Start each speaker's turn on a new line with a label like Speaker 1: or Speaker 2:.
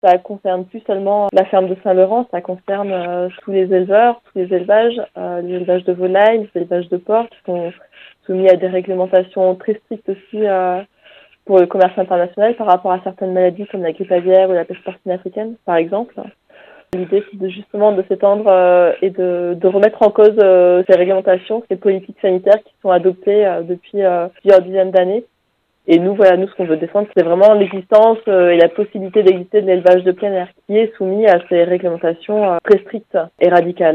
Speaker 1: Ça concerne plus seulement la ferme de Saint-Laurent, ça concerne tous les éleveurs, tous les élevages de volailles, les élevages de porcs qui sont soumis à des réglementations très strictes aussi pour le commerce international par rapport à certaines maladies comme la grippe aviaire ou la peste porcine africaine, par exemple. L'idée, c'est justement de s'étendre et de remettre en cause ces réglementations, ces politiques sanitaires qui sont adoptées depuis plusieurs dizaines d'années. Et nous, ce qu'on veut défendre, c'est vraiment l'existence et la possibilité d'exister de l'élevage de plein air qui est soumis à ces réglementations très strictes et radicales.